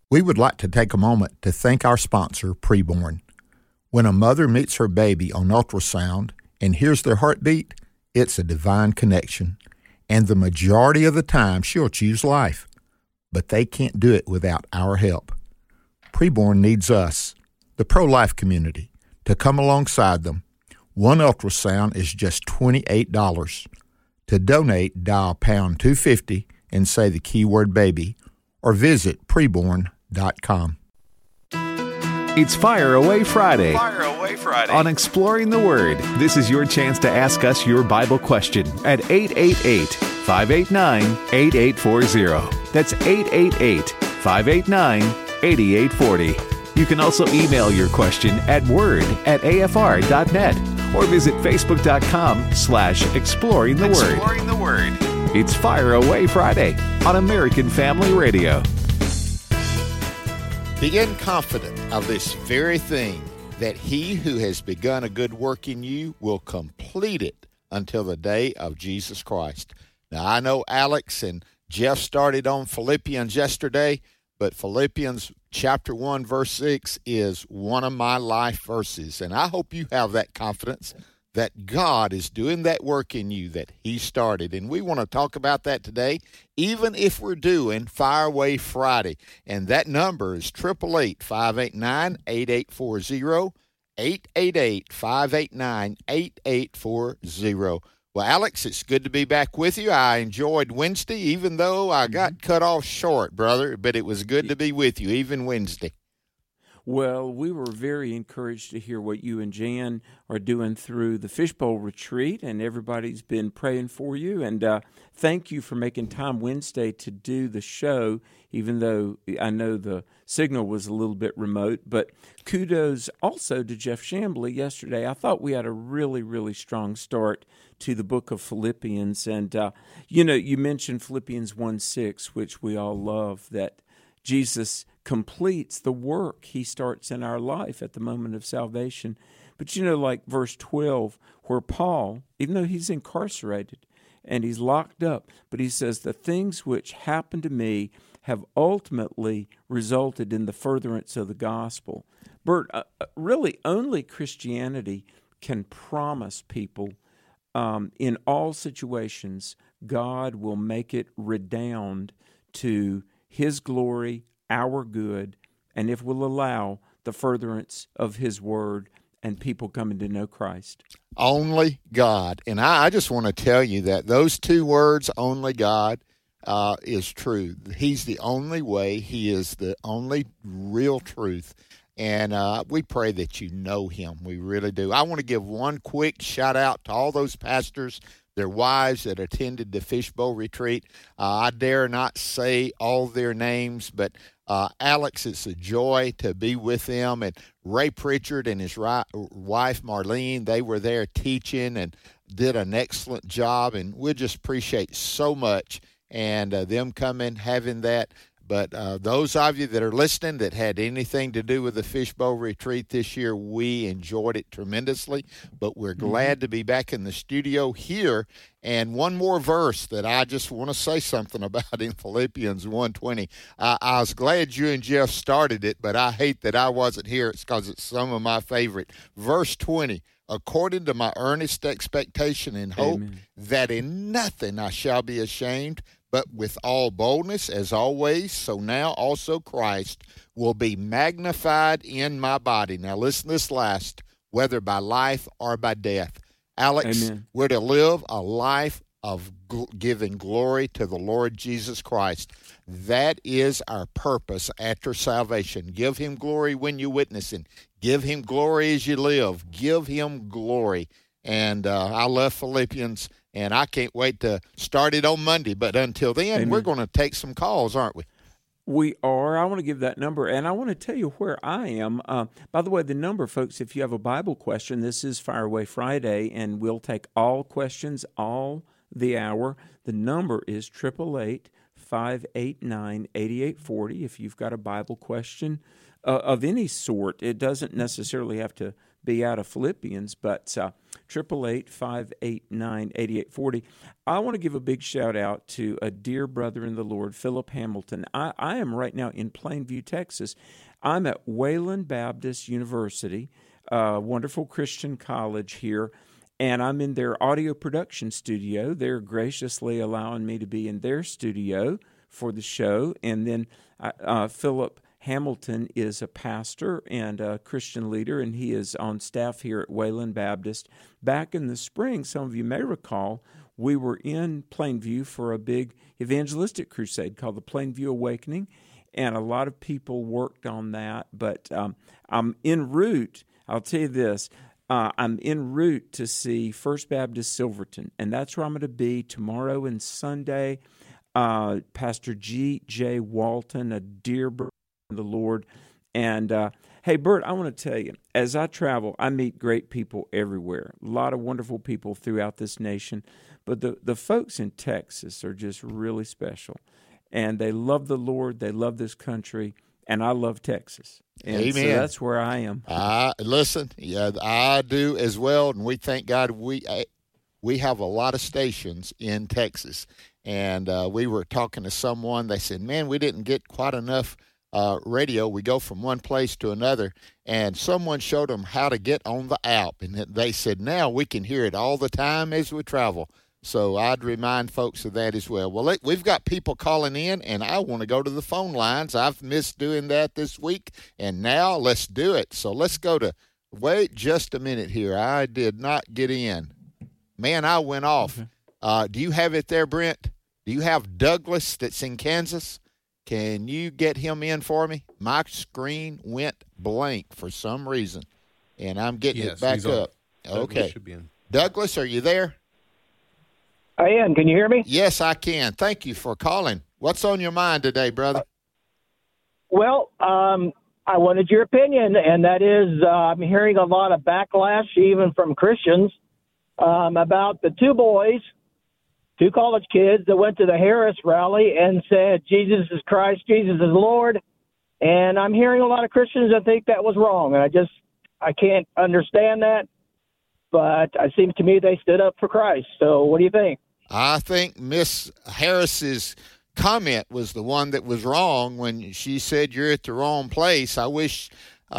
We would like to take a moment to thank our sponsor, Preborn. When a mother meets her baby on ultrasound and hears their heartbeat, it's a divine connection. And the majority of the time, she'll choose life. But they can't do it without our help. Preborn needs us, the pro-life community, to come alongside them. One ultrasound is just $28. To donate, dial pound 250 and say the keyword baby, or visit preborn.com. It's Fire Away Friday. Fire Away Friday. On Exploring the Word. This is your chance to ask us your Bible question at 888-589-8840. That's 888-589-8840. You can also email your question at word@afr.net or visit facebook.com/exploring the word. Exploring the Word. It's Fire Away Friday on American Family Radio. Begin confident of this very thing, that he who has begun a good work in you will complete it until the day of Jesus Christ. Now, I know Alex and Jeff started on Philippians yesterday, but Philippians chapter 1, verse 6 is one of my life verses. And I hope you have that confidence that God is doing that work in you that he started. And we want to talk about that today, even if we're doing Fire Away Friday. And that number is 888-589-8840, 888-589-8840. Well, Alex, it's good to be back with you. I enjoyed Wednesday, even though I got cut off short, brother, but it was good to be with you, even Wednesday. Well, we were very encouraged to hear what you and Jan are doing through the Fishbowl Retreat, and everybody's been praying for you. And thank you for making time Wednesday to do the show, even though I know the signal was a little bit remote. But kudos also to Jeff Chambly yesterday. I thought we had a really, really strong start to the book of Philippians. And, you mentioned Philippians 1:6, which we all love, that Jesus completes the work he starts in our life at the moment of salvation. But like verse 12, where Paul, even though he's incarcerated and he's locked up, but he says, the things which happened to me have ultimately resulted in the furtherance of the gospel. Bert, really only Christianity can promise people in all situations, God will make it redound to his glory, our good, and if we'll allow the furtherance of his word and people coming to know Christ. Only God. And I just want to tell you that those two words, only God, is true. He's the only way. He is the only real truth. And we pray that you know him. We really do. I want to give one quick shout out to all those pastors, their wives that attended the Fishbowl Retreat. I dare not say all their names, but Alex, it's a joy to be with them. And Ray Pritchard and his wife, Marlene, they were there teaching and did an excellent job. And we just appreciate so much and them coming, having that. But those of you that are listening that had anything to do with the Fishbowl Retreat this year, we enjoyed it tremendously. But we're glad to be back in the studio here. And one more verse that I just want to say something about in Philippians 1:20. I was glad you and Jeff started it, but I hate that I wasn't here. It's because it's some of my favorite. Verse 20. According to my earnest expectation and hope, that in nothing I shall be ashamed, but with all boldness, as always, so now also Christ will be magnified in my body. Now listen to this last, whether by life or by death. Alex, we're to live a life of giving glory to the Lord Jesus Christ. That is our purpose after salvation. Give him glory when you're witnessing. Give him glory as you live. Give him glory. And I love Philippians, and I can't wait to start it on Monday. But until then, we're going to take some calls, aren't we? We are. I want to give that number, and I want to tell you where I am. By the way, the number, folks, if you have a Bible question, this is Fire Away Friday, and we'll take all questions all the hour. The number is 888-589-8840 if you've got a Bible question of any sort. It doesn't necessarily have to be out of Philippians, but 888-589-8840. I want to give a big shout out to a dear brother in the Lord, Philip Hamilton. I am right now in Plainview, Texas. I'm at Wayland Baptist University, a wonderful Christian college here, and I'm in their audio production studio. They're graciously allowing me to be in their studio for the show. And then Philip Hamilton is a pastor and a Christian leader, and he is on staff here at Wayland Baptist. Back in the spring, some of you may recall, we were in Plainview for a big evangelistic crusade called the Plainview Awakening, and a lot of people worked on that. But I'm en route, I'll tell you this, I'm en route to see First Baptist Silverton, and that's where I'm going to be tomorrow and Sunday. Pastor G.J. Walton, a dear brother in the Lord. And, hey, Bert, I want to tell you, as I travel, I meet great people everywhere, a lot of wonderful people throughout this nation. But the folks in Texas are just really special. And they love the Lord, they love this country, and I love Texas. And Amen. So that's where I am. Listen, yeah, I do as well, and we thank God we have a lot of stations in Texas. And we were talking to someone. They said, man, we didn't get quite enough radio. We go from one place to another. And someone showed them how to get on the app. And they said, now we can hear it all the time as we travel. So I'd remind folks of that as well. Well, we've got people calling in, and I want to go to the phone lines. I've missed doing that this week, and now let's do it. So let's go to, wait just a minute here. I did not get in. Man, I went off. Do you have it there, Brent? Do you have Douglas that's in Kansas? Can you get him in for me? My screen went blank for some reason, and I'm getting it back up. Okay. Douglas, are you there? I am. Can you hear me? Yes, I can. Thank you for calling. What's on your mind today, brother? Well, I wanted your opinion, and that is I'm hearing a lot of backlash, even from Christians, about the two college kids that went to the Harris rally and said, Jesus is Christ, Jesus is Lord. And I'm hearing a lot of Christians that think that was wrong. And I can't understand that. But it seems to me they stood up for Christ. So what do you think? I think Miss Harris's comment was the one that was wrong when she said you're at the wrong place. I wish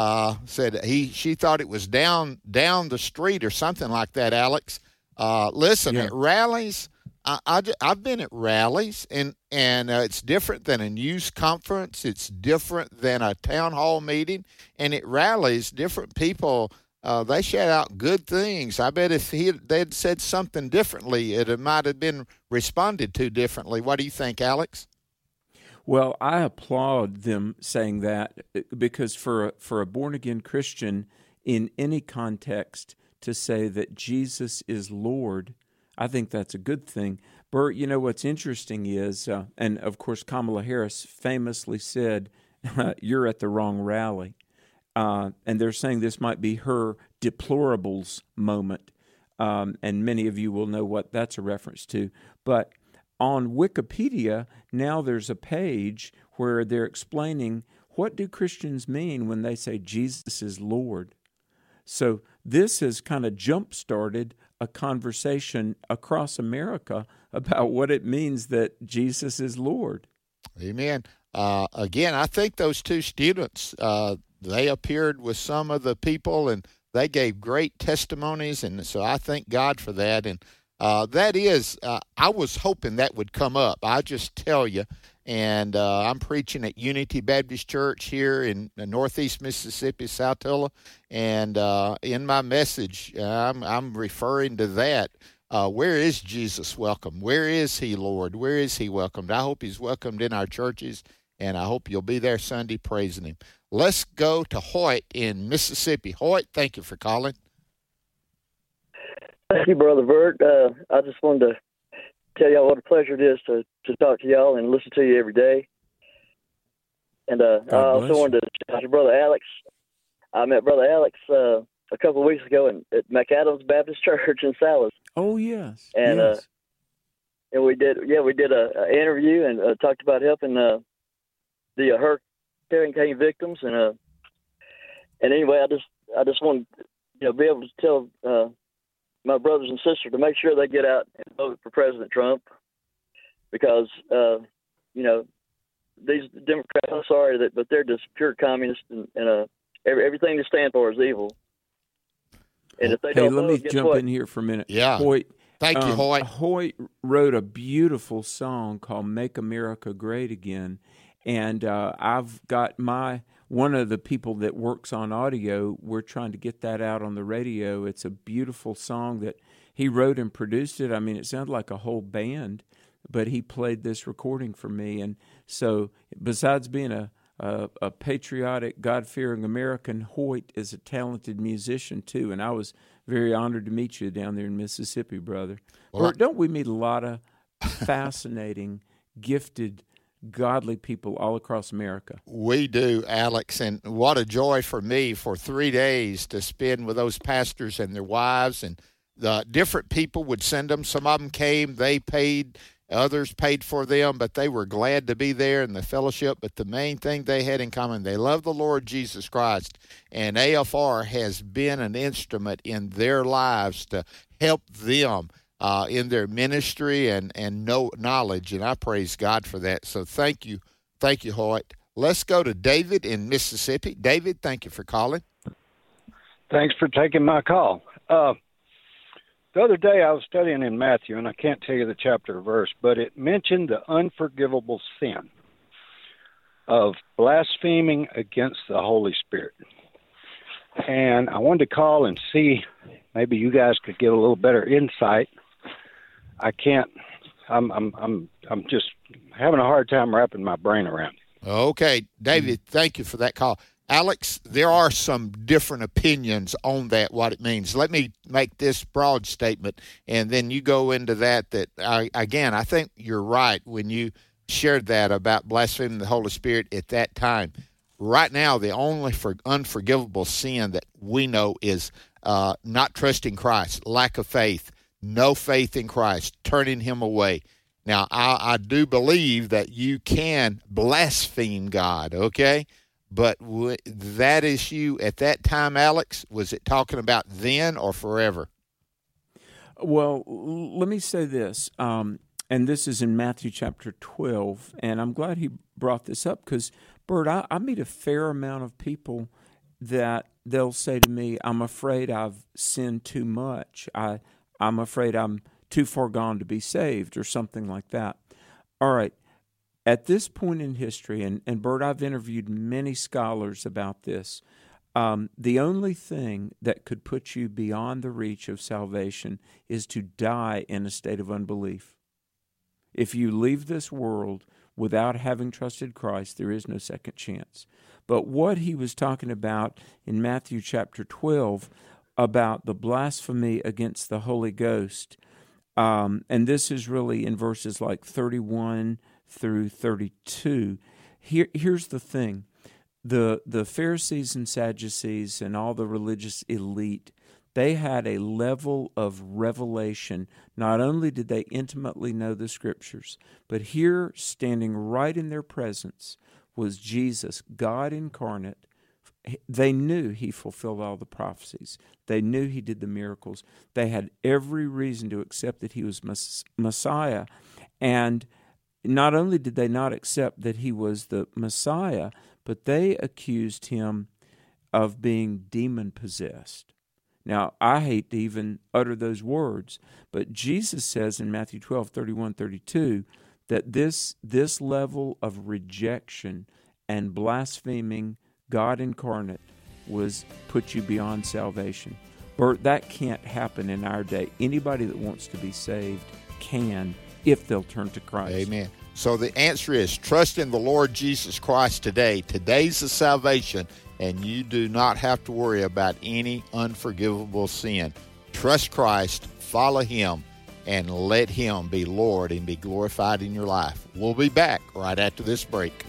she thought it was down the street or something like that, Alex. Listen, at rallies, I've been at rallies, and it's different than a news conference. It's different than a town hall meeting. And at rallies, different people, they shout out good things. I bet if they'd said something differently, it might have been responded to differently. What do you think, Alex? Well, I applaud them saying that, because for a born-again Christian in any context to say that Jesus is Lord, I think that's a good thing. Bert, you know what's interesting is, and of course Kamala Harris famously said, you're at the wrong rally. And they're saying this might be her deplorables moment. And many of you will know what that's a reference to. But on Wikipedia, now there's a page where they're explaining, what do Christians mean when they say Jesus is Lord? So this has kind of jump-started a conversation across America about what it means that Jesus is Lord. Amen. Again, I think those two students, they appeared with some of the people, and they gave great testimonies, and so I thank God for that. And that is, I was hoping that would come up. I just tell you, and I'm preaching at Unity Baptist Church here in Northeast Mississippi, Saltillo, and in my message, I'm referring to that. Where is Jesus welcome? Where is he, Lord? Where is he welcomed? I hope he's welcomed in our churches, and I hope you'll be there Sunday praising him. Let's go to Hoyt in Mississippi. Hoyt, thank you for calling. Thank you, Brother Bert. I just wanted to tell y'all what a pleasure it is to talk to y'all and listen to you every day. And I also wanted to shout to Brother Alex. I met Brother Alex a couple of weeks ago at McAdams Baptist Church in Salas. Oh, yes. And yes. And we did a interview and talked about helping the hurricane victims. And anyway, I just wanted be able to tell my brothers and sisters to make sure they get out and vote for President Trump, because these Democrats, I'm sorry, but they're just pure communists, and everything they stand for is evil. And if they don't let vote, me jump in here for a minute. Yeah. Hoyt, Thank you, Hoyt. Hoyt wrote a beautiful song called "Make America Great Again," and I've got one of the people that works on audio. We're trying to get that out on the radio. It's a beautiful song that he wrote and produced it. I mean, it sounded like a whole band, but he played this recording for me. And so, besides being a patriotic, God-fearing American, Hoyt is a talented musician too, and I was very honored to meet you down there in Mississippi, brother. Well, Bert, don't we meet a lot of fascinating, gifted, godly people all across America? We do, Alex, and what a joy for me for 3 days to spend with those pastors and their wives, and the different people would send them. Some of them came, they paid, others paid for them, but they were glad to be there in the fellowship. But the main thing they had in common, they loved the Lord Jesus Christ, and AFR has been an instrument in their lives to help them in their ministry and knowledge, and I praise God for that. So thank you, Hoyt. Let's go to David in Mississippi. David, thank you for calling. Thanks for taking my call. The other day I was studying in Matthew, and I can't tell you the chapter or verse, but it mentioned the unforgivable sin of blaspheming against the Holy Spirit. And I wanted to call and see, maybe you guys could get a little better insight. I'm just having a hard time wrapping my brain around it. Okay, David, thank you for that call. Alex, there are some different opinions on that, what it means. Let me make this broad statement, and then you go into that. Again, I think you're right when you shared that about blaspheming the Holy Spirit at that time. Right now, the only unforgivable sin that we know is not trusting Christ, lack of faith, no faith in Christ, turning him away. Now, I do believe that you can blaspheme God, okay? But that issue at that time, Alex, was it talking about then or forever? Well, let me say this, and this is in Matthew chapter 12, and I'm glad he brought this up because, Bert, I meet a fair amount of people that they'll say to me, I'm afraid I've sinned too much. I'm afraid I'm too far gone to be saved or something like that. All right. At this point in history, and Bert, I've interviewed many scholars about this, the only thing that could put you beyond the reach of salvation is to die in a state of unbelief. If you leave this world without having trusted Christ, there is no second chance. But what he was talking about in Matthew chapter 12 about the blasphemy against the Holy Ghost, and this is really in verses like 31 through 32. Here's the thing. The Pharisees and Sadducees and all the religious elite, they had a level of revelation. Not only did they intimately know the Scriptures, but here, standing right in their presence, was Jesus, God incarnate. They knew he fulfilled all the prophecies. They knew he did the miracles. They had every reason to accept that he was Messiah. And not only did they not accept that he was the Messiah, but they accused him of being demon-possessed. Now, I hate to even utter those words, but Jesus says in Matthew 12, 31, 32, that this level of rejection and blaspheming God incarnate was put you beyond salvation. Bert, that can't happen in our day. Anybody that wants to be saved can, if they'll turn to Christ. Amen. So the answer is trust in the Lord Jesus Christ today. Today's the salvation, and you do not have to worry about any unforgivable sin. Trust Christ, follow him, and let him be Lord and be glorified in your life. We'll be back right after this break.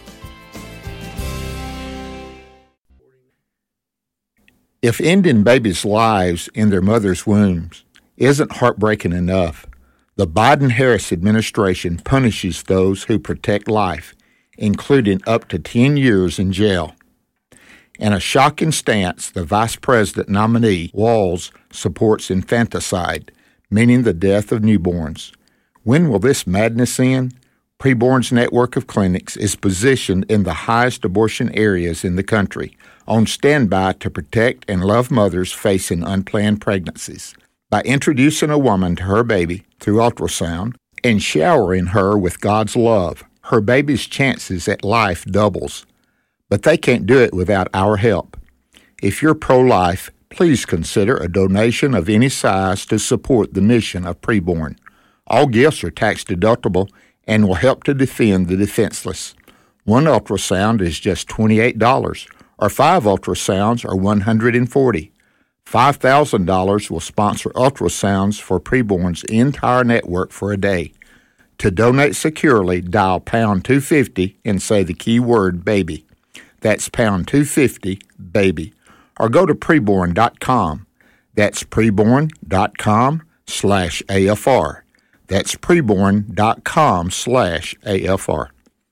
If ending babies' lives in their mother's wombs isn't heartbreaking enough, the Biden-Harris administration punishes those who protect life, including up to 10 years in jail. In a shocking stance, the vice president nominee, Walz, supports infanticide, meaning the death of newborns. When will this madness end? Preborn's network of clinics is positioned in the highest abortion areas in the country, on standby to protect and love mothers facing unplanned pregnancies. By introducing a woman to her baby through ultrasound and showering her with God's love, her baby's chances at life doubles. But they can't do it without our help. If you're pro-life, please consider a donation of any size to support the mission of Preborn. All gifts are tax-deductible and will help to defend the defenseless. One ultrasound is just $28, or 5 ultrasounds are $140. $5,000 will sponsor ultrasounds for Preborn's entire network for a day. To donate securely, dial pound 250 and say the keyword baby. That's pound 250 baby. Or go to preborn.com. That's preborn.com/AFR. That's preborn.com/AFR.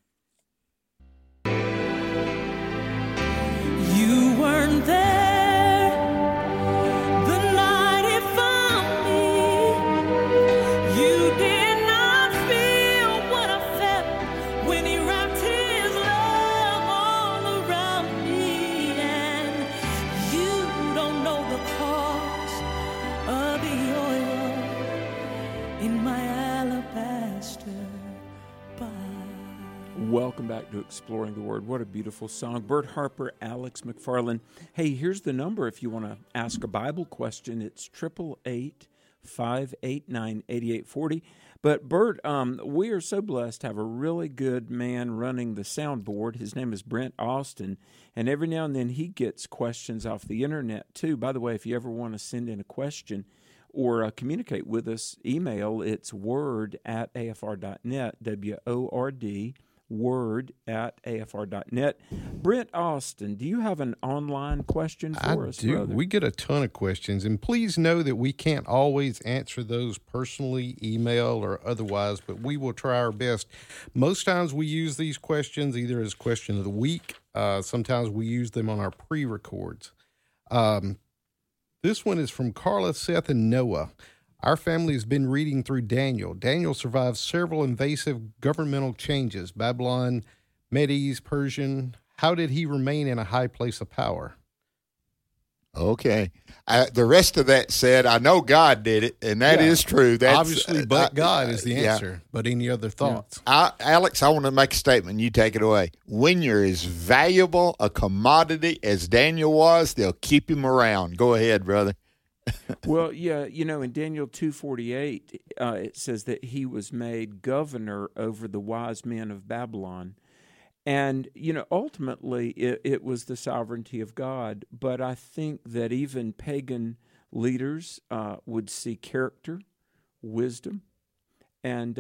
You weren't there the night it found me. You did not feel what I felt when he wrapped his love all around me. And you don't know the cost of the oil in my alabaster box. Welcome back to Exploring the Word. What a beautiful song. Bert Harper, Alex McFarland. Hey, here's the number if you want to ask a Bible question. It's 888-589-8840. But Bert, we are so blessed to have a really good man running the soundboard. His name is Brent Austin, and every now and then he gets questions off the internet too. By the way, if you ever want to send in a question or communicate with us, email, it's word@afr.net, WORD, word@afr.net. Brent Austin, do you have an online question for us, brother? We get a ton of questions, and please know that we can't always answer those personally, email or otherwise, but we will try our best. Most times we use these questions either as question of the week. Sometimes we use them on our pre-records. This one is from Carla, Seth, and Noah. Our family has been reading through Daniel. Daniel survived several invasive governmental changes, Babylon, Medes, Persian. How did he remain in a high place of power? Okay. The rest of that said, I know God did it, and that is true. That's, obviously, but God is the answer. Yeah. But any other thoughts? Alex, I want to make a statement. You take it away. When you're as valuable a commodity as Daniel was, they'll keep him around. Go ahead, brother. Well, yeah, in Daniel 2:48, it says that he was made governor over the wise men of Babylon. And, ultimately it was the sovereignty of God. But I think that even pagan leaders would see character, wisdom. And,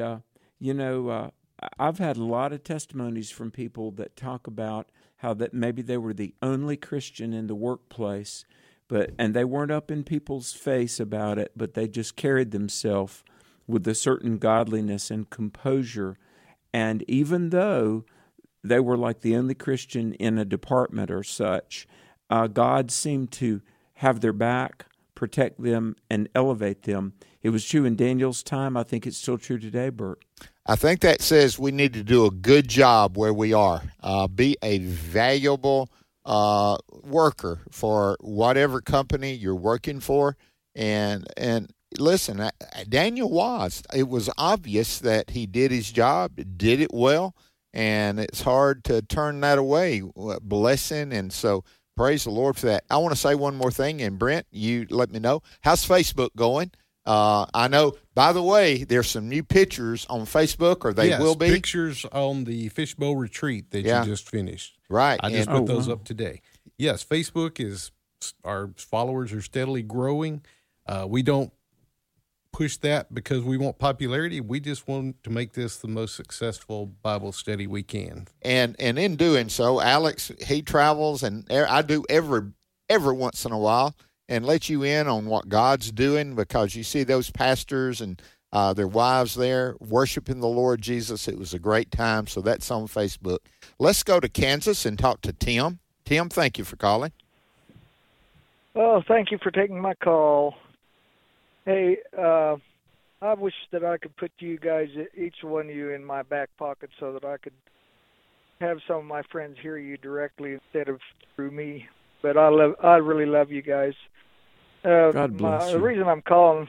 I've had a lot of testimonies from people that talk about how that maybe they were the only Christian in the workplace, and they weren't up in people's face about it, but they just carried themselves with a certain godliness and composure. And even though they were like the only Christian in a department or such, God seemed to have their back, protect them, and elevate them. It was true in Daniel's time. I think it's still true today, Bert. I think that says we need to do a good job where we are. Be a valuable worker for whatever company you're working for. And listen, Daniel was. It was obvious that he did his job, did it well, and it's hard to turn that away. Blessing, and so praise the Lord for that. I want to say one more thing, and Brent, you let me know. How's Facebook going? I know, by the way, there's some new pictures on Facebook, or they will be. Pictures on the Fishbowl Retreat that you just finished. Right. I just put those up today. Yes, Facebook our followers are steadily growing. We don't push that because we want popularity. We just want to make this the most successful Bible study we can. And in doing so, Alex, he travels, and I do every once in a while, and let you in on what God's doing, because you see those pastors and their wives there worshiping the Lord Jesus. It was a great time, so that's on Facebook. Let's go to Kansas and talk to Tim. Tim, thank you for calling. Oh, thank you for taking my call. Hey, I wish that I could put you guys, each one of you, in my back pocket so that I could have some of my friends hear you directly instead of through me. But I really love you guys. God bless you. The reason I'm calling,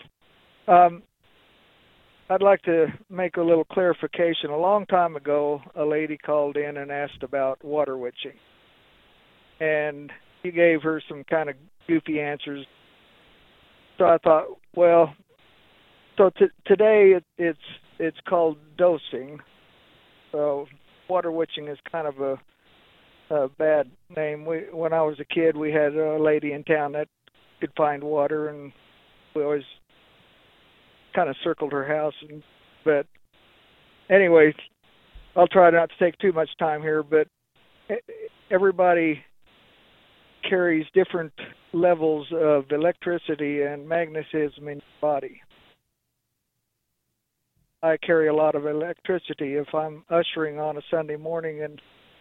I'd like to make a little clarification. A long time ago, a lady called in and asked about water witching. And you gave her some kind of goofy answers. So I thought, well, today it's called dosing. So water witching is kind of a bad name. When I was a kid, we had a lady in town that could find water, and we always kind of circled her house. But anyway, I'll try not to take too much time here, but everybody carries different levels of electricity and magnetism in your body. I carry a lot of electricity. If I'm ushering on a Sunday morning and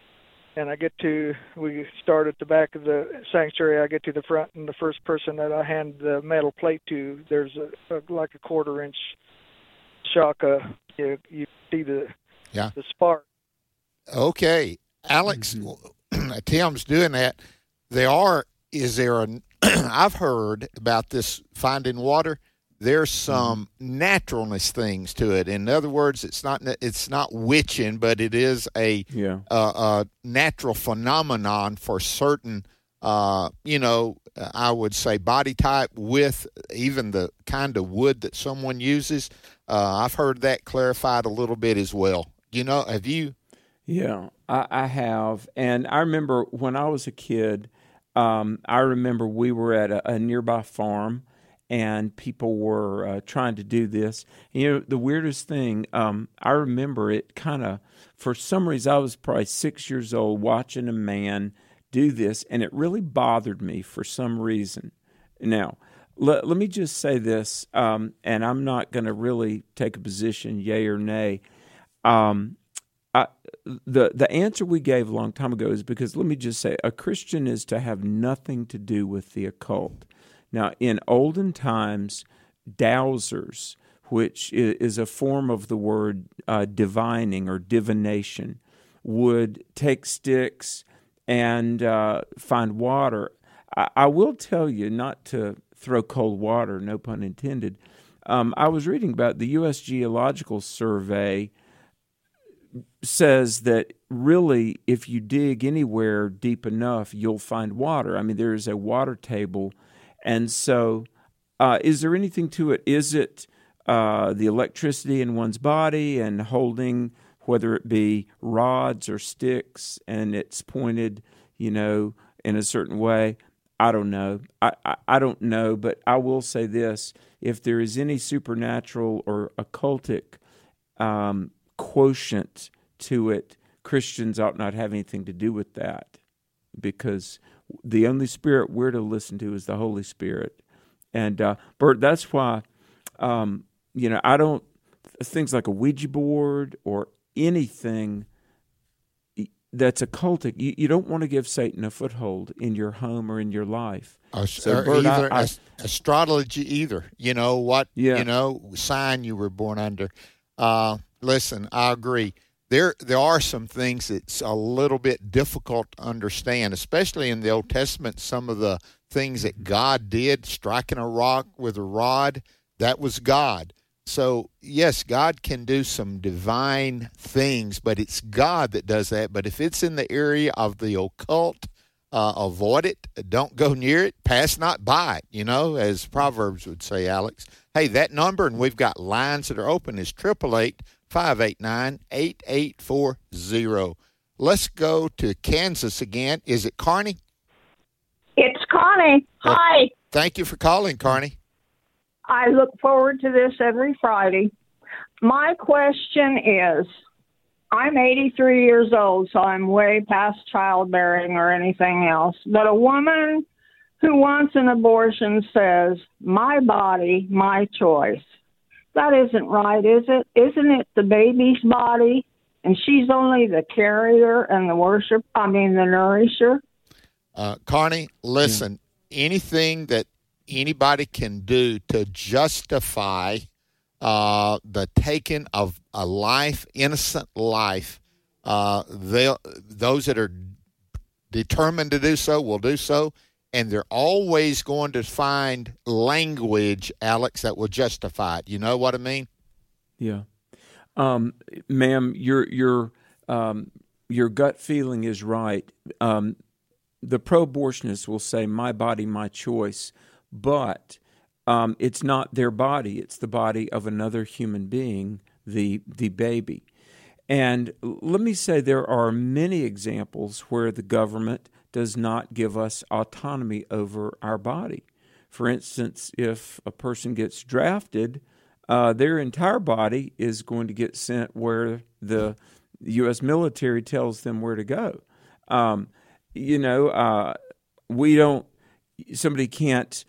we start at the back of the sanctuary, I get to the front, and the first person that I hand the metal plate to, there's like a 1/4-inch shock. You see the spark. Okay, Alex, Tim's doing that. I've heard about this finding water. There's some naturalness things to it. In other words, it's not witching, but it is a natural phenomenon for certain, I would say body type with even the kind of wood that someone uses. I've heard that clarified a little bit as well. Have you? Yeah, I have. And I remember when I was a kid, I remember we were at a nearby farm, and people were trying to do this. The weirdest thing, I remember it kind of, for some reason, I was probably 6 years old watching a man do this, and it really bothered me for some reason. Now, let me just say this, and I'm not going to really take a position, yay or nay. The answer we gave a long time ago is because, let me just say, a Christian is to have nothing to do with the occult. Now, in olden times, dowsers, which is a form of the word divining or divination, would take sticks and find water. I will tell you, not to throw cold water, no pun intended, I was reading about the U.S. Geological Survey says that really if you dig anywhere deep enough, you'll find water. I mean, there is a water table. And so is there anything to it? Is it the electricity in one's body and holding, whether it be rods or sticks, and it's pointed, in a certain way? I don't know. I don't know, but I will say this. If there is any supernatural or occultic quotient to it, Christians ought not have anything to do with that, because the only spirit we're to listen to is the Holy Spirit. And Bert, that's why I don't, things like a Ouija board or anything that's occultic, you don't want to give Satan a foothold in your home or in your life. Astrology either. Sign you were born under. Listen, I agree. There are some things that's a little bit difficult to understand, especially in the Old Testament. Some of the things that God did, striking a rock with a rod, that was God. So, yes, God can do some divine things, but it's God that does that. But if it's in the area of the occult, avoid it. Don't go near it. Pass not by it, as Proverbs would say, Alex. Hey, that number, and we've got lines that are open, is 888-589-8840. Let's go to Kansas again. Is it Carney? It's Connie. Hi. Thank you for calling, Carney. I look forward to this every Friday. My question is, I'm 83 years old, so I'm way past childbearing or anything else. But a woman who wants an abortion says, my body, my choice. That isn't right, is it? Isn't it the baby's body? And she's only the carrier and the nourisher? Carney, listen, anything that anybody can do to justify the taking of a life, innocent life, those that are determined to do so will do so, and they're always going to find language, Alex, that will justify it. You know what I mean? Yeah. Ma'am, your gut feeling is right. The pro-abortionists will say, my body, my choice, but it's not their body. It's the body of another human being, the baby. And let me say there are many examples where the government does not give us autonomy over our body. For instance, if a person gets drafted, their entire body is going to get sent where the U.S. military tells them where to go. Somebody can't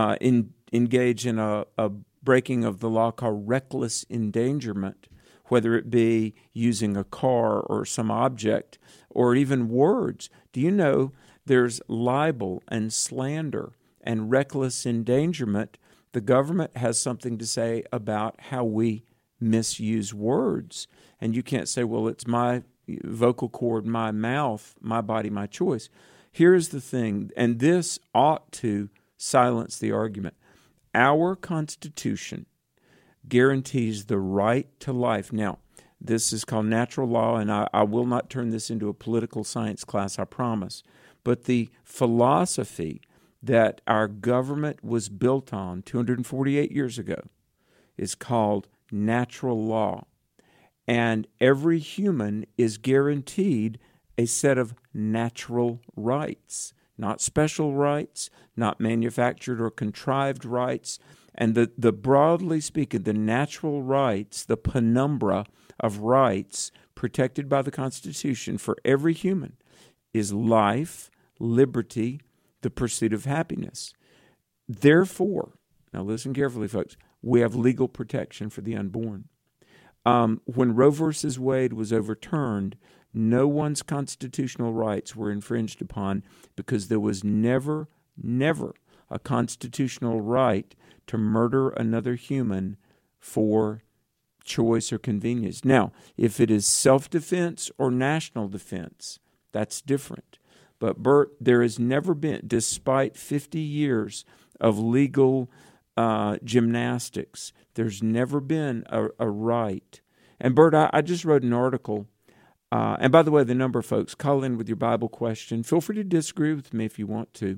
engage in a breaking of the law called reckless endangerment, whether it be using a car or some object or even words. Do you know there's libel and slander and reckless endangerment? The government has something to say about how we misuse words. And you can't say, well, it's my vocal cord, my mouth, my body, my choice. Here's the thing, and this ought to silence the argument. Our Constitution guarantees the right to life. Now, this is called natural law, and I will not turn this into a political science class, I promise. But the philosophy that our government was built on 248 years ago is called natural law. And every human is guaranteed a set of natural rights, not special rights, not manufactured or contrived rights. And the broadly speaking, the natural rights, the penumbra of rights protected by the Constitution for every human is life, liberty, the pursuit of happiness. Therefore, now listen carefully, folks, we have legal protection for the unborn. When Roe versus Wade was overturned, no one's constitutional rights were infringed upon because there was never a constitutional right to murder another human for choice or convenience. Now, if it is self-defense or national defense, that's different. But, Bert, there has never been, despite 50 years of legal gymnastics, there's never been a right. And, Bert, I just wrote an article. And by the way, the number of folks, call in with your Bible question. Feel free to disagree with me if you want to.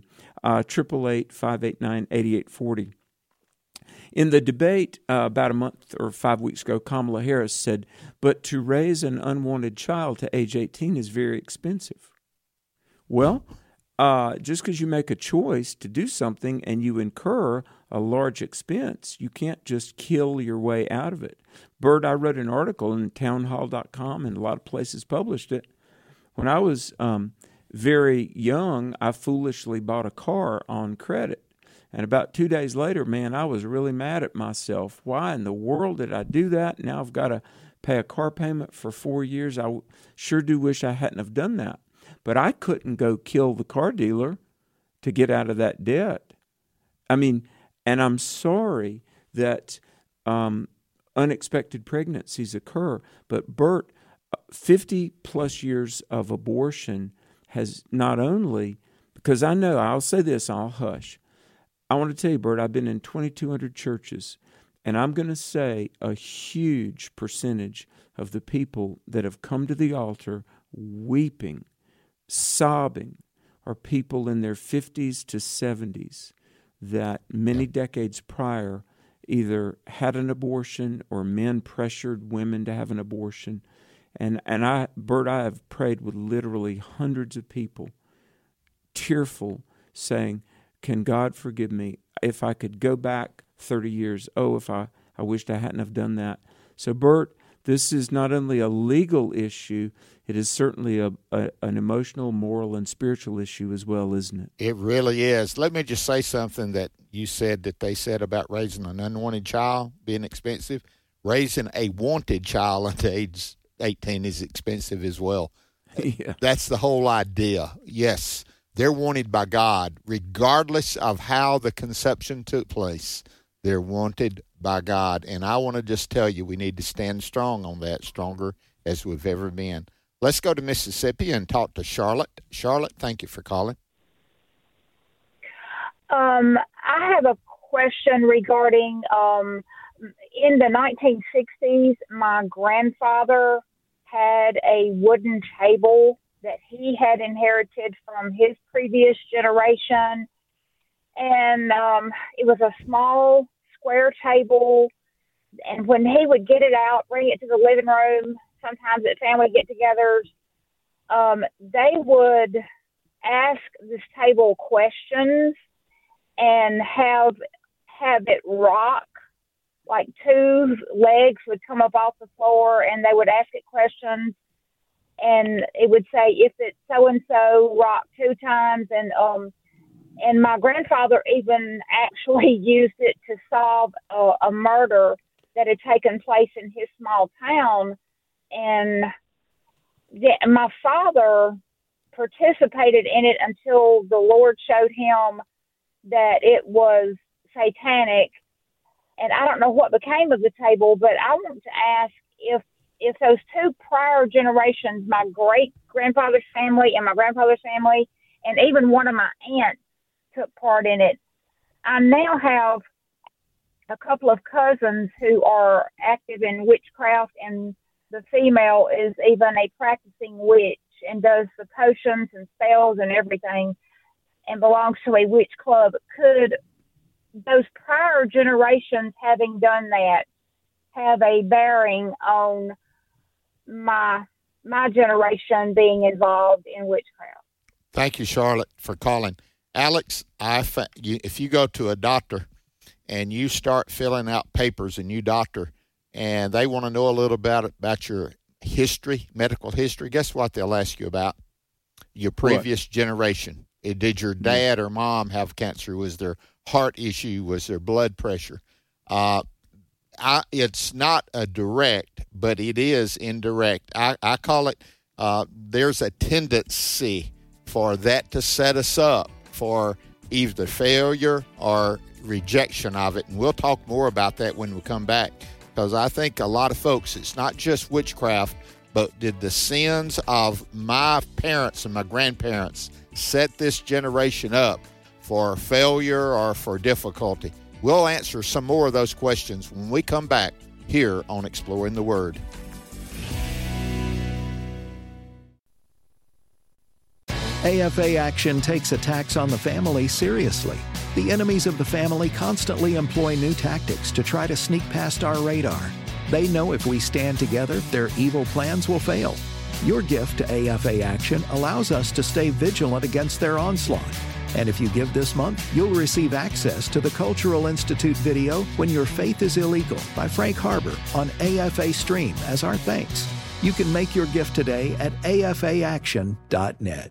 888-589-8840. In the debate about a month or 5 weeks ago, Kamala Harris said, but to raise an unwanted child to age 18 is very expensive. Well, just because you make a choice to do something and you incur a large expense, you can't just kill your way out of it. Bert, I wrote an article in townhall.com, and a lot of places published it. When I was very young, I foolishly bought a car on credit. And about 2 days later, man, I was really mad at myself. Why in the world did I do that? Now I've got to pay a car payment for 4 years. I sure do wish I hadn't have done that. But I couldn't go kill the car dealer to get out of that debt. I mean, and I'm sorry that unexpected pregnancies occur. But Bert, 50 plus years of abortion has not only, because I know, I'll say this, I'll hush. I want to tell you, Bert, I've been in 2,200 churches, and I'm going to say a huge percentage of the people that have come to the altar weeping, sobbing, are people in their 50s to 70s that many decades prior either had an abortion or men pressured women to have an abortion. And I, Bert, I have prayed with literally hundreds of people, tearful, saying, can God forgive me? If I could go back 30 years, if I wished I hadn't have done that. So, Bert, this is not only a legal issue, it is certainly an emotional, moral, and spiritual issue as well, isn't it? It really is. Let me just say something that you said that they said about raising an unwanted child being expensive. Raising a wanted child until age 18 is expensive as well. Yeah. That's the whole idea. Yes, They're wanted by God, regardless of how the conception took place. They're wanted by God. And I want to just tell you, we need to stand strong on that, stronger as we've ever been. Let's go to Mississippi and talk to Charlotte. Charlotte, thank you for calling. I have a question regarding in the 1960s, my grandfather had a wooden table that he had inherited from his previous generation. And it was a small square table. And when he would get it out, bring it to the living room, sometimes at family get-togethers, they would ask this table questions and have it rock. Like two legs would come up off the floor, and they would ask it questions, and it would say, if it's so-and-so, rock 2 times. And my grandfather even actually used it to solve a murder that had taken place in his small town. And my father participated in it until the Lord showed him that it was satanic. And I don't know what became of the table, but I want to ask if those 2 prior generations, my great-grandfather's family and my grandfather's family, and even one of my aunts took part in it. I now have a couple of cousins who are active in witchcraft, and the female is even a practicing witch and does the potions and spells and everything and belongs to a witch club. Could those prior generations having done that have a bearing on my generation being involved in witchcraft? Thank you, Charlotte, for calling. Alex, if you go to a doctor and you start filling out papers, a new doctor, and they want to know a little about your history, medical history, guess what they'll ask you about? Your previous generation. Did your dad or mom have cancer? Was there heart issue? Was there blood pressure? It's not a direct, but it is indirect. I call it, there's a tendency for that to set us up for either failure or rejection of it. And we'll talk more about that when we come back, because I think a lot of folks, it's not just witchcraft, but did the sins of my parents and my grandparents set this generation up for failure or for difficulty? We'll answer some more of those questions when we come back here on Exploring the Word. AFA Action takes attacks on the family seriously. The enemies of the family constantly employ new tactics to try to sneak past our radar. They know if we stand together, their evil plans will fail. Your gift to AFA Action allows us to stay vigilant against their onslaught. And if you give this month, you'll receive access to the Cultural Institute video, When Your Faith is Illegal, by Frank Harbor on AFA Stream as our thanks. You can make your gift today at afaaction.net.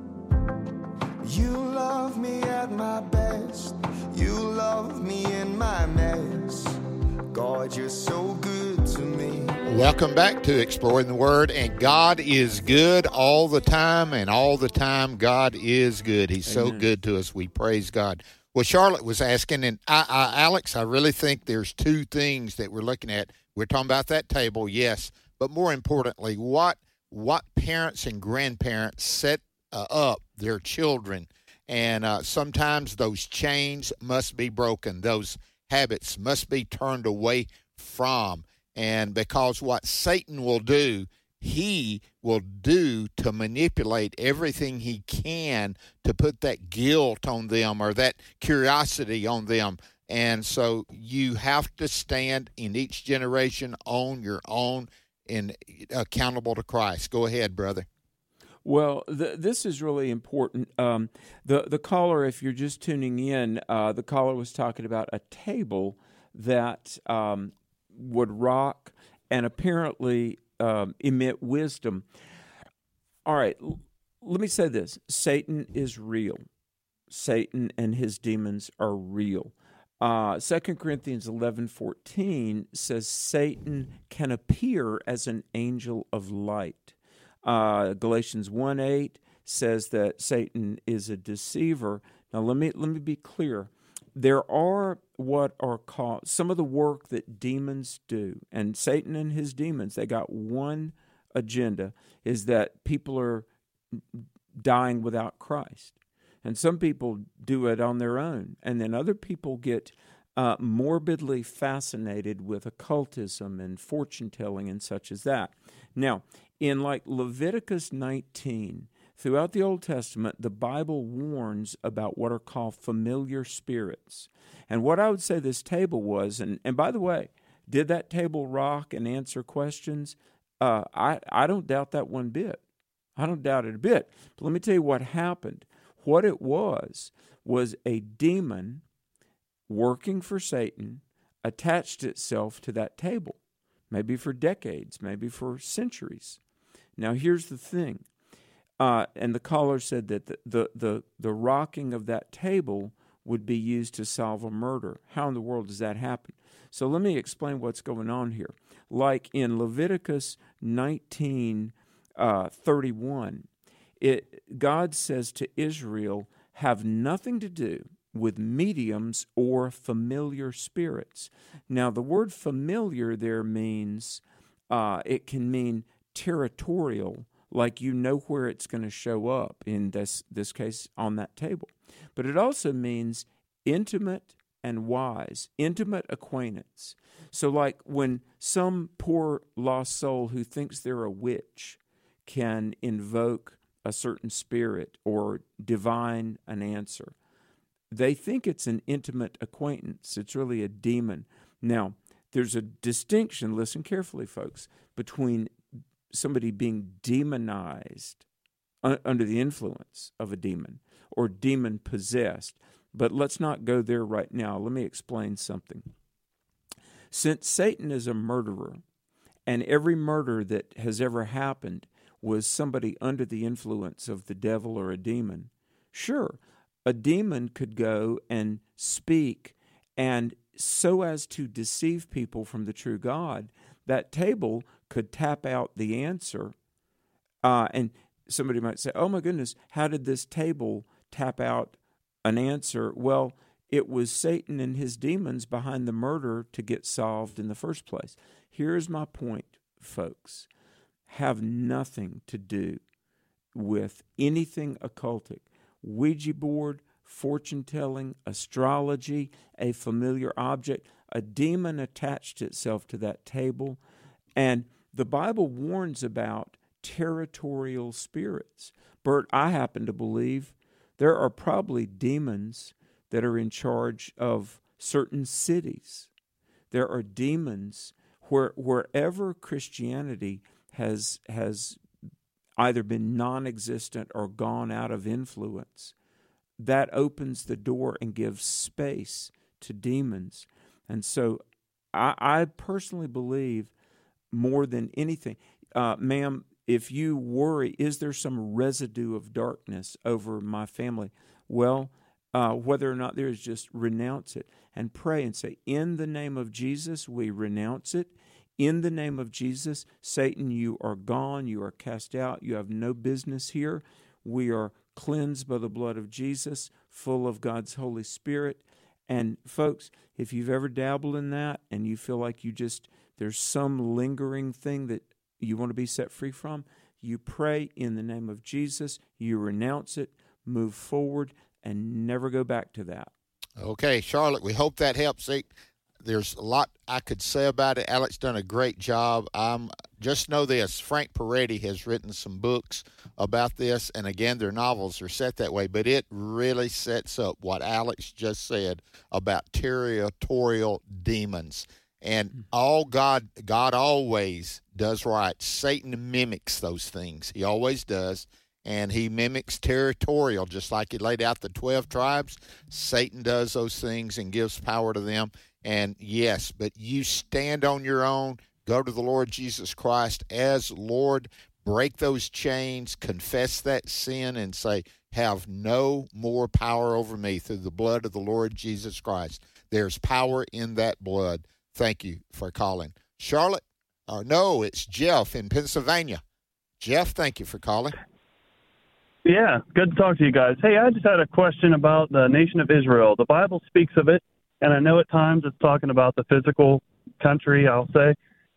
You love me at my best. You love me in my mess. God, you're so good to me. Welcome back to Exploring the Word, and God is good all the time, and all the time God is good. He's so good to us. We praise God. Well, Charlotte was asking, and Alex, I really think there's 2 things that we're looking at. We're talking about that table, yes, but more importantly, what parents and grandparents set up their children, and sometimes those chains must be broken. Those habits must be turned away from. And because what Satan will do, he will do to manipulate everything he can to put that guilt on them or that curiosity on them. And so you have to stand in each generation on your own and accountable to Christ. Go ahead, brother. Well, this is really important. The caller, if you're just tuning in, the caller was talking about a table that would rock and apparently emit wisdom. All right, let me say this. Satan is real. Satan and his demons are real. 2 Corinthians 11:14 says Satan can appear as an angel of light. Galatians 1:8 says that Satan is a deceiver. Now, let me be clear. There are what are called some of the work that demons do, and Satan and his demons, they got one agenda, is that people are dying without Christ. And some people do it on their own, and then other people get morbidly fascinated with occultism and fortune-telling and such as that. Now, in like Leviticus 19, throughout the Old Testament, the Bible warns about what are called familiar spirits. And what I would say this table was, and by the way, did that table rock and answer questions? I don't doubt that one bit. I don't doubt it a bit. But let me tell you what happened. What it was a demon working for Satan attached itself to that table, maybe for decades, maybe for centuries. Now, here's the thing. And the caller said that the rocking of that table would be used to solve a murder. How in the world does that happen? So let me explain what's going on here. Like in Leviticus 19:31, God says to Israel, have nothing to do with mediums or familiar spirits. Now, the word familiar there means, it can mean territorial, like you know where it's going to show up, in this case on that table. But it also means intimate and wise, intimate acquaintance. So like when some poor lost soul who thinks they're a witch can invoke a certain spirit or divine an answer, they think it's an intimate acquaintance. It's really a demon. Now, there's a distinction, listen carefully, folks, between somebody being demonized under the influence of a demon or demon-possessed. But let's not go there right now. Let me explain something. Since Satan is a murderer, and every murder that has ever happened was somebody under the influence of the devil or a demon, sure, a demon could go and speak, and so as to deceive people from the true God, that table could tap out the answer. And somebody might say, oh my goodness, how did this table tap out an answer? Well, it was Satan and his demons behind the murder to get solved in the first place. Here's my point, folks. Have nothing to do with anything occultic. Ouija board, fortune-telling, astrology, a familiar object. A demon attached itself to that table. And the Bible warns about territorial spirits. Bert, I happen to believe there are probably demons that are in charge of certain cities. There are demons wherever Christianity has either been non-existent or gone out of influence. That opens the door and gives space to demons. And so I personally believe more than anything, ma'am, if you worry, is there some residue of darkness over my family? Well, whether or not there is, just renounce it and pray and say, in the name of Jesus, we renounce it. In the name of Jesus, Satan, you are gone. You are cast out. You have no business here. We are cleansed by the blood of Jesus, full of God's Holy Spirit. And folks, if you've ever dabbled in that and you feel like there's some lingering thing that you want to be set free from, you pray in the name of Jesus, you renounce it, move forward, and never go back to that. Okay, Charlotte, we hope that helps. There's a lot I could say about it. Alex done a great job. Just know this, Frank Peretti has written some books about this, and again, their novels are set that way, but it really sets up what Alex just said about territorial demons. And all God always does right. Satan mimics those things. He always does. And he mimics territorial, just like he laid out the 12 tribes. Satan does those things and gives power to them. And yes, but you stand on your own, go to the Lord Jesus Christ as Lord, break those chains, confess that sin, and say, have no more power over me through the blood of the Lord Jesus Christ. There's power in that blood. Thank you for calling. Charlotte? No, it's Jeff in Pennsylvania. Jeff, thank you for calling. Yeah, good to talk to you guys. Hey, I just had a question about the nation of Israel. The Bible speaks of it, and I know at times it's talking about the physical country, I'll say.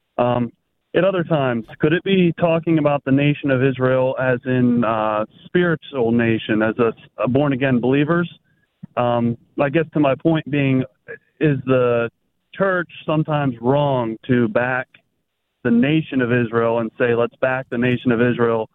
At other times, could it be talking about the nation of Israel as in spiritual nation, as a born-again believers? I guess to my point being, is the church sometimes wrong to back the nation of Israel and say, let's back the nation of Israel,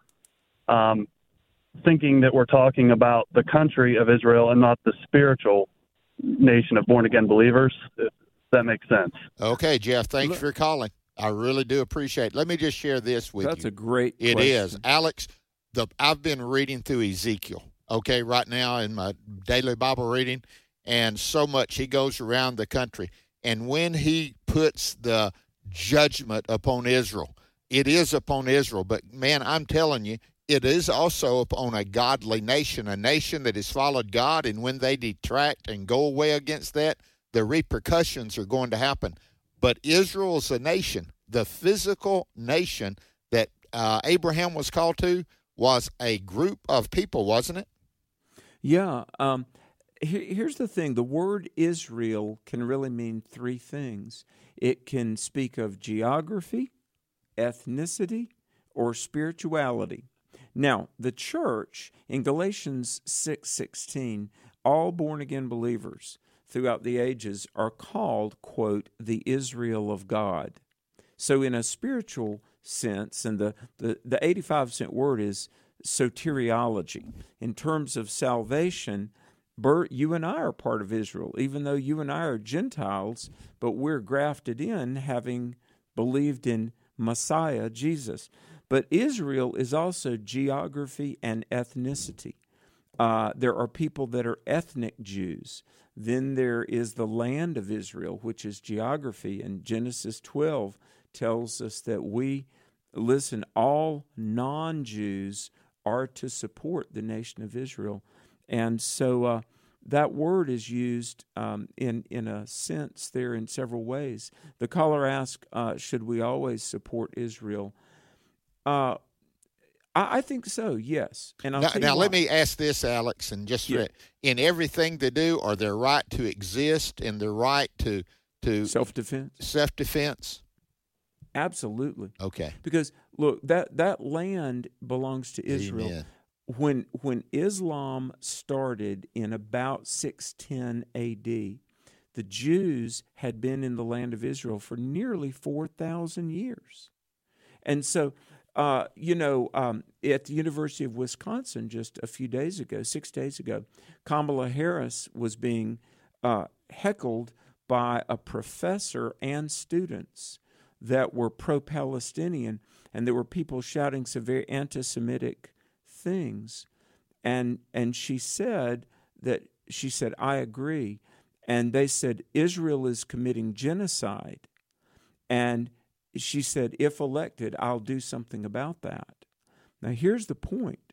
thinking that we're talking about the country of Israel and not the spiritual nation of born-again believers? If that makes sense. Okay, Jeff, thanks for calling. I really do appreciate it. Let me just share this with you. That's a great question. It is. Alex, I've been reading through Ezekiel, okay, right now in my daily Bible reading, and so much he goes around the country. And when he puts the judgment upon Israel, it is upon Israel. But, man, I'm telling you, it is also upon a godly nation, a nation that has followed God, and when they detract and go away against that, the repercussions are going to happen. But Israel is a nation. The physical nation that Abraham was called to was a group of people, wasn't it? Yeah. Here's the thing. The word Israel can really mean three things. It can speak of geography, ethnicity, or spirituality. Now, the church, in Galatians 6:16, all born-again believers throughout the ages are called, quote, the Israel of God. So in a spiritual sense, and the 85-cent word is soteriology. In terms of salvation, Bert, you and I are part of Israel, even though you and I are Gentiles, but we're grafted in having believed in Messiah, Jesus. But Israel is also geography and ethnicity. There are people that are ethnic Jews. Then there is the land of Israel, which is geography. And Genesis 12 tells us that all non-Jews are to support the nation of Israel. And so that word is used in a sense there in several ways. The caller asked, should we always support Israel? I think so, yes. And now let me ask this, Alex, and just in everything they do, are their right to exist and their right to self-defense? Absolutely. Okay. Because look, that land belongs to Israel. Amen. When Islam started in about 610 A.D., the Jews had been in the land of Israel for nearly 4,000 years. And so at the University of Wisconsin just a few days ago, 6 days ago, Kamala Harris was being heckled by a professor and students that were pro-Palestinian, and there were people shouting some very anti-Semitic things. And she said, I agree. And they said, Israel is committing genocide. And she said, if elected, I'll do something about that. Now, here's the point.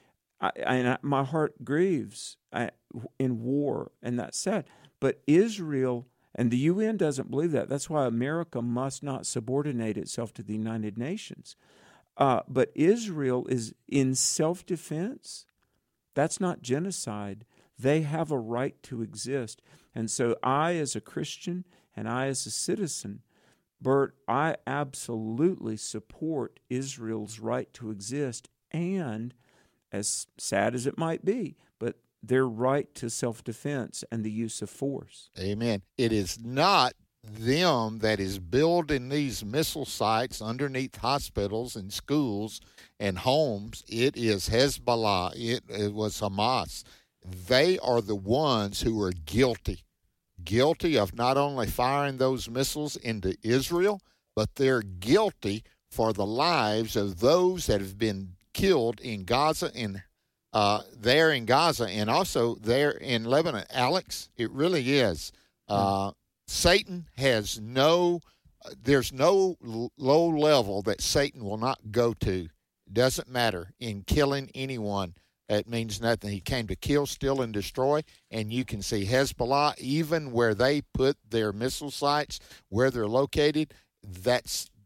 My heart grieves in war, and that's sad. But Israel, and the UN doesn't believe that. That's why America must not subordinate itself to the United Nations. But Israel is in self-defense. That's not genocide. They have a right to exist. And so I, as a Christian, and I, as a citizen, Bert, I absolutely support Israel's right to exist, and as sad as it might be, but their right to self-defense and the use of force. Amen. It is not them that is building these missile sites underneath hospitals and schools and homes. It is Hezbollah. It was Hamas. They are the ones who are guilty of not only firing those missiles into Israel, but they're guilty for the lives of those that have been killed in Gaza and there in Gaza and also there in Lebanon. Alex, it really is. Satan has there's no low level that Satan will not go to. It doesn't matter in killing anyone. It means nothing. He came to kill, steal, and destroy. And you can see Hezbollah, even where they put their missile sites, where they're located, that's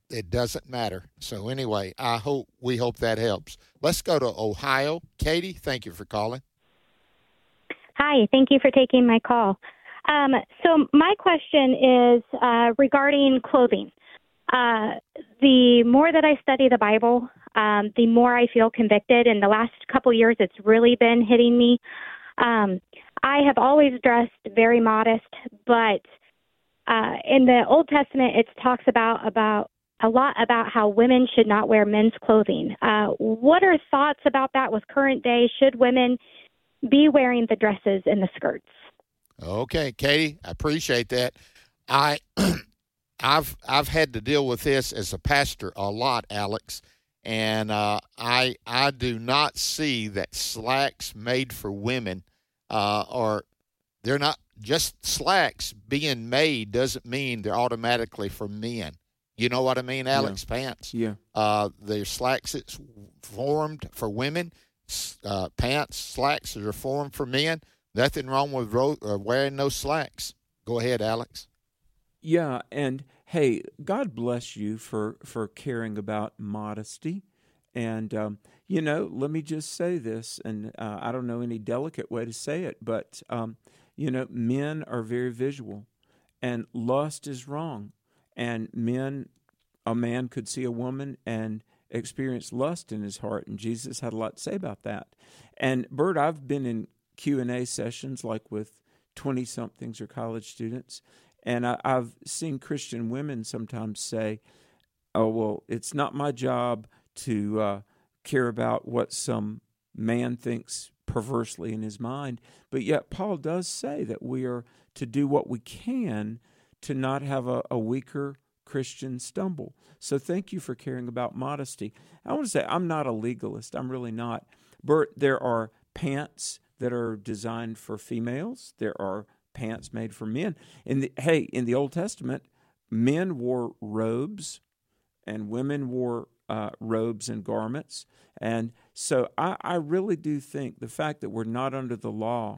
it doesn't matter. So anyway, we hope that helps. Let's go to Ohio. Katie, thank you for calling. Hi, thank you for taking my call. So my question is regarding clothing. The more that I study the Bible, the more I feel convicted. In the last couple years, it's really been hitting me. I have always dressed very modest, but in the Old Testament, it talks about a lot about how women should not wear men's clothing. What are thoughts about that with current day? Should women be wearing the dresses and the skirts? Okay, Katie, I appreciate that. I've had to deal with this as a pastor a lot, Alex, and I do not see that slacks made for women they're not just slacks being made doesn't mean they're automatically for men. You know what I mean, Alex? Yeah. Pants. Yeah. They're slacks that's formed for women. Pants, slacks that are formed for men. Nothing wrong with wearing those slacks. Go ahead, Alex. Yeah, and hey, God bless you for caring about modesty. And, let me just say this, and I don't know any delicate way to say it, but, men are very visual, and lust is wrong. And a man could see a woman and experience lust in his heart, and Jesus had a lot to say about that. And, Bert, I've been in Q&A sessions like with 20-somethings or college students, and I've seen Christian women sometimes say, oh, well, it's not my job to care about what some man thinks perversely in his mind. But yet Paul does say that we are to do what we can to not have a weaker Christian stumble. So thank you for caring about modesty. I want to say I'm not a legalist. I'm really not. Bert, there are pants that are designed for females. There are pants made for men. In the Old Testament, men wore robes and women wore robes and garments. And so I really do think the fact that we're not under the law,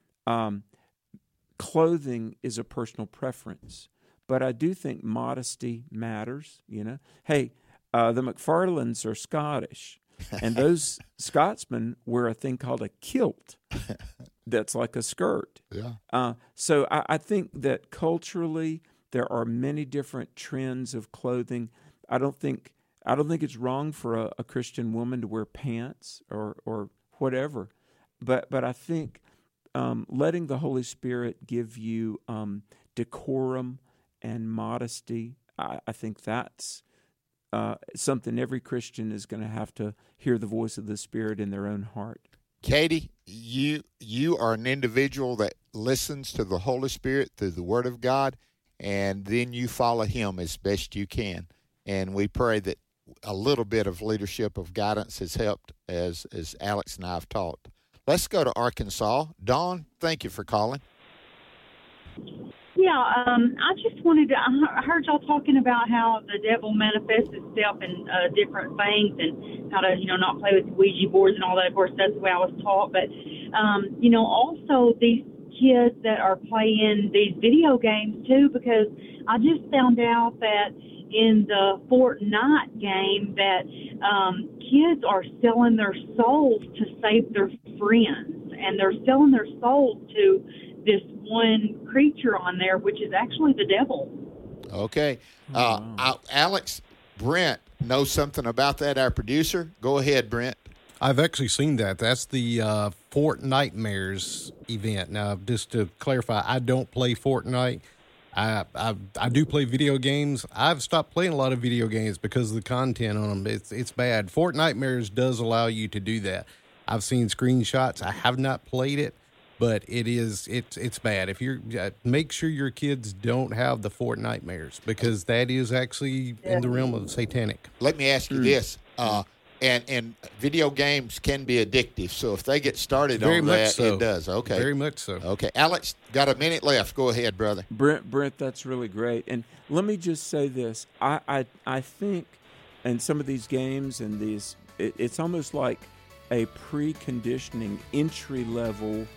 clothing is a personal preference. But I do think modesty matters, Hey, the McFarlands are Scottish, and those Scotsmen wear a thing called a kilt that's like a skirt. Yeah. So I think that culturally there are many different trends of clothing. I don't think it's wrong for a Christian woman to wear pants or whatever, but I think letting the Holy Spirit give you decorum and modesty, I think that's something every Christian is going to have to hear the voice of the Spirit in their own heart. Katie, you are an individual that listens to the Holy Spirit through the Word of God, and then you follow Him as best you can. And we pray that a little bit of leadership of guidance has helped as Alex and I have talked. Let's go to Arkansas. Dawn, thank you for calling. Yeah, I just wanted to, I heard y'all talking about how the devil manifests itself in different things and how to, not play with Ouija boards and all that. Of course, that's the way I was taught. But, also these kids that are playing these video games too, because I just found out that in the Fortnite game that kids are selling their souls to save their friends, and they're selling their souls to this one creature on there, which is actually the devil. Okay. Alex, Brent knows something about that, our producer. Go ahead, Brent. I've actually seen that. That's the Fortnitemares event. Now, just to clarify, I don't play Fortnite. I do play video games. I've stopped playing a lot of video games because of the content on them. It's bad. Fortnitemares does allow you to do that. I've seen screenshots. I have not played it, but it's bad. If you're make sure your kids don't have the Fortnitemares, because that is actually in the realm of satanic. Let me ask you this. And video games can be addictive. So if they get started Very on much that, so. it does. Okay. Very much so. Okay. Alex, got a minute left. Go ahead, brother. Brent, that's really great. And let me just say this. I think in some of these games and these, it's almost like a preconditioning entry-level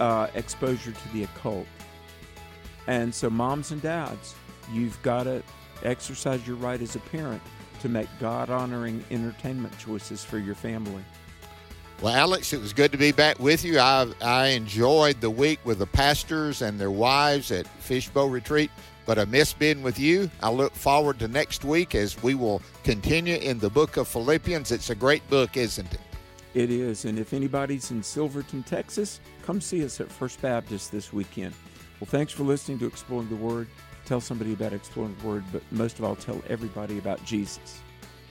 exposure to the occult. And so moms and dads, you've got to Exercise your right as a parent to make God-honoring entertainment choices for your family. Well, Alex, it was good to be back with you. I enjoyed the week with the pastors and their wives at Fishbowl Retreat, but I miss being with you. I look forward to next week as we will continue in the book of Philippians. It's a great book, isn't it? It is, and if anybody's in Silverton, Texas, come see us at First Baptist this weekend. Well, thanks for listening to Exploring the Word. Tell somebody about Exploring the Word, but most of all, tell everybody about Jesus.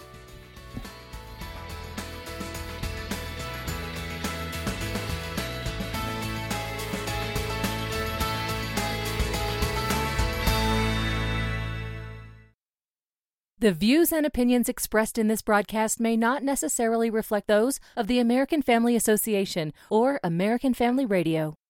The views and opinions expressed in this broadcast may not necessarily reflect those of the American Family Association or American Family Radio.